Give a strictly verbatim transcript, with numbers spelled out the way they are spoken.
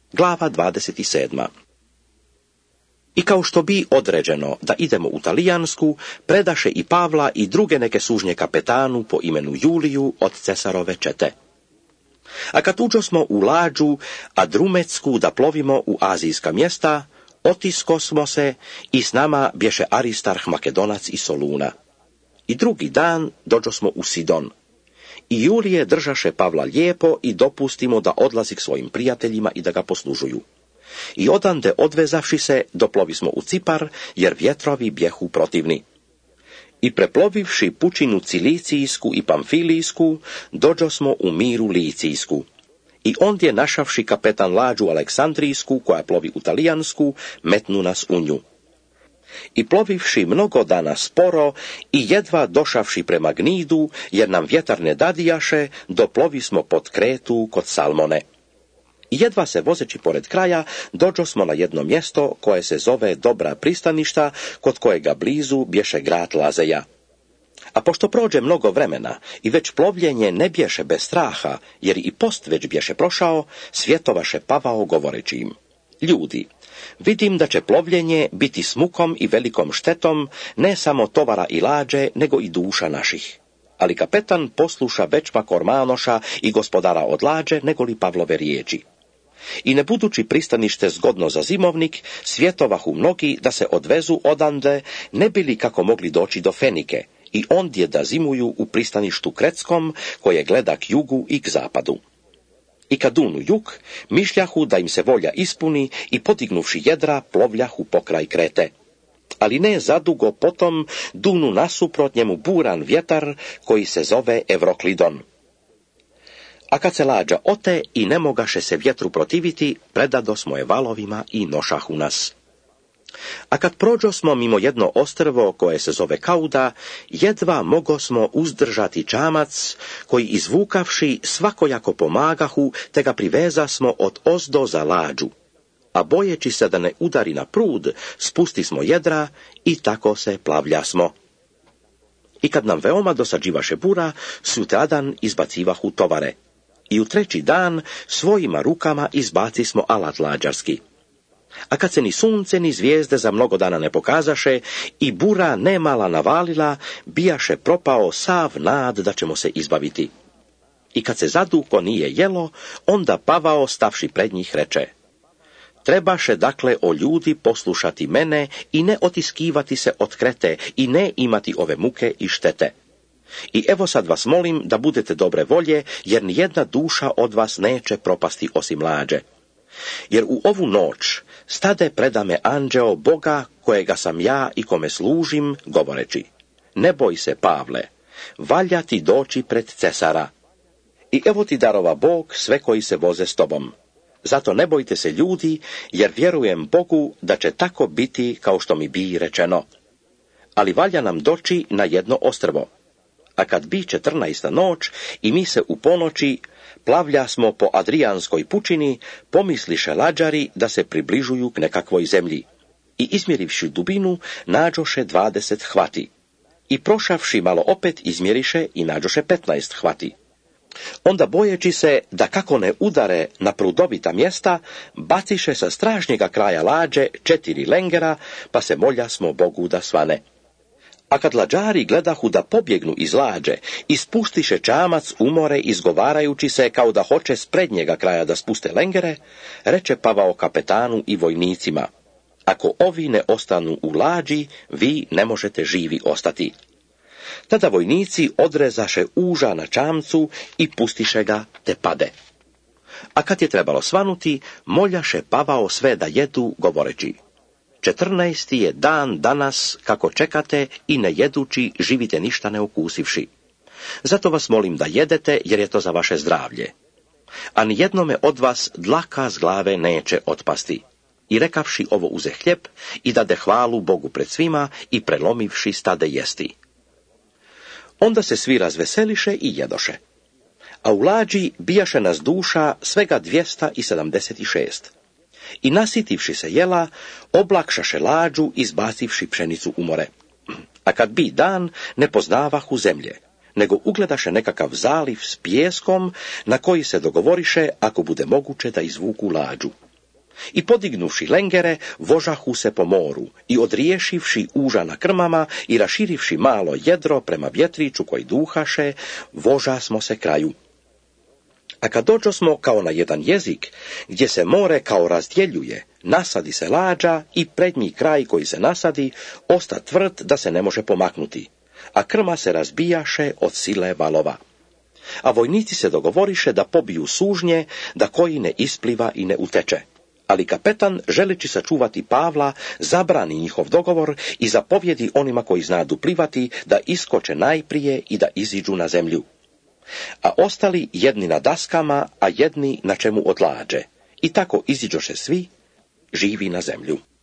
Glava dvadeset sedma. I kao što bi određeno da idemo u Talijansku, predaše i Pavla i druge neke sužnje kapetanu po imenu Juliju od cesarove čete. A kad uđo smo u lađu Adrumecku da plovimo u azijska mjesta, otisko smo se i s nama bješe Aristarh Makedonac i Soluna. I drugi dan dođo smo u Sidon. I Julije držaše Pavla lijepo i dopustimo da odlazi k svojim prijateljima i da ga poslužuju. I odande odvezavši se, doplovi smo u Cipar, jer vjetrovi bjehu protivni. I preplovivši pučinu Cilicijsku i Pamfilijsku, dođo smo u Miru Licijsku. I ondje našavši kapetan lađu Aleksandrijsku, koja plovi u Talijansku, metnu nas u nju. I plovivši mnogo dana sporo i jedva došavši prema Gnidu, jer nam vjetar ne dadijaše, doplovi smo pod Kretu kod Salmone. I jedva se vozeći pored kraja, dođo smo na jedno mjesto koje se zove Dobra pristaništa, kod kojega blizu bješe grad Lazeja. A pošto prođe mnogo vremena i već plovljenje ne bješe bez straha, jer i post već bješe prošao, svjetovaše Pavao govoreći im: ljudi, vidim da će plovljenje biti s mukom i velikom štetom, ne samo tovara i lađe, nego i duša naših. Ali kapetan posluša već Kormanoša i gospodara od lađe, nego li Pavlove riječi. I ne budući pristanište zgodno za zimovnik, svjetovahu mnogi da se odvezu odande, ne bili kako mogli doći do Fenike, i ondje da zimuju u pristaništu Kretskom, koje gleda k jugu i k zapadu. I kad dunu jug, mišljahu da im se volja ispuni i podignuvši jedra, plovljahu pokraj Krete. Ali ne zadugo potom dunu nasuprot njemu buran vjetar, koji se zove Evroklidon. A kad se lađa ote i ne mogaše se vjetru protiviti, predado smo je valovima i nošahu nas. A kad prođo smo mimo jedno ostrvo koje se zove Kauda, jedva mogo smo uzdržati čamac, koji izvukavši svakojako pomagahu, te ga priveza smo od ozdo za lađu. A bojeći se da ne udari na prud, spusti smo jedra i tako se plavljasmo. I kad nam veoma dosađivaše bura, sutradan izbacivahu tovare. I u treći dan svojima rukama izbaci smo alat lađarski. A kad se ni sunce ni zvijezde za mnogo dana ne pokazaše i bura nemala navalila, bijaše propao sav nad da ćemo se izbaviti. I kad se zaduko nije jelo, onda Pavao stavši pred njih reče: trebaše dakle o ljudi poslušati mene i ne otiskivati se od Krete i ne imati ove muke i štete. I evo sad vas molim da budete dobre volje, jer nijedna duša od vas neće propasti osim lađe. Jer u ovu noć stade preda me anđeo Boga, kojega sam ja i kome služim, govoreći: ne boj se, Pavle, valja ti doći pred cesara. I evo ti darova Bog sve koji se voze s tobom. Zato ne bojte se ljudi, jer vjerujem Bogu da će tako biti kao što mi bi rečeno. Ali valja nam doći na jedno ostrvo. A kad bi četrnaesta noć i mi se u ponoći plavlja smo po Adrijanskoj pučini, pomisliše lađari da se približuju k nekakvoj zemlji. I izmjerivši dubinu, nađoše dvadeset hvati. I prošavši malo opet izmjeriše i nađoše petnaest hvati. Onda bojeći se da kako ne udare na prudovita mjesta, baciše sa stražnjega kraja lađe četiri lengera, pa se molja smo Bogu da svane. A kad lađari gledahu da pobjegnu iz lađe, ispustiše čamac u more izgovarajući se kao da hoće s prednjega kraja da spuste lengere, reče Pavao kapetanu i vojnicima: ako ovi ne ostanu u lađi, vi ne možete živi ostati. Tada vojnici odrezaše uža na čamcu i pustiše ga te pade. A kad je trebalo svanuti, moljaše Pavao sve da jedu, govoreći: četrnaesti je dan danas kako čekate i ne jedući živite ništa ne ukusivši. Zato vas molim da jedete, jer je to za vaše zdravlje. A nijednome od vas dlaka s glave neće otpasti. I rekavši ovo uze hljeb i dade hvalu Bogu pred svima i prelomivši stade jesti. Onda se svi razveseliše i jedoše. A u lađi bijaše nas duša svega dvjesta sedamdeset šest. I nasitivši se jela, oblakšaše lađu, izbacivši pšenicu u more. A kad bi dan, ne poznavahu zemlje, nego ugledaše nekakav zaliv s pijeskom, na koji se dogovoriše, ako bude moguće, da izvuku lađu. I podignuši lengere, vožahu se po moru i odriješivši uža na krmama i raširivši malo jedro prema vjetriću koji duhaše, voža smo se kraju. A kad dođo smo kao na jedan jezik, gdje se more kao razdjeljuje, nasadi se lađa i prednji kraj koji se nasadi, osta tvrd da se ne može pomaknuti, a krma se razbijaše od sile valova. A vojnici se dogovoriše da pobiju sužnje, da koji ne ispliva i ne uteče. Ali kapetan, želeći sačuvati Pavla, zabrani njihov dogovor i zapovjedi onima koji znadu plivati da iskoče najprije i da iziđu na zemlju. A ostali jedni na daskama, a jedni na čemu od lađe. I tako iziđoše svi, živi na zemlju.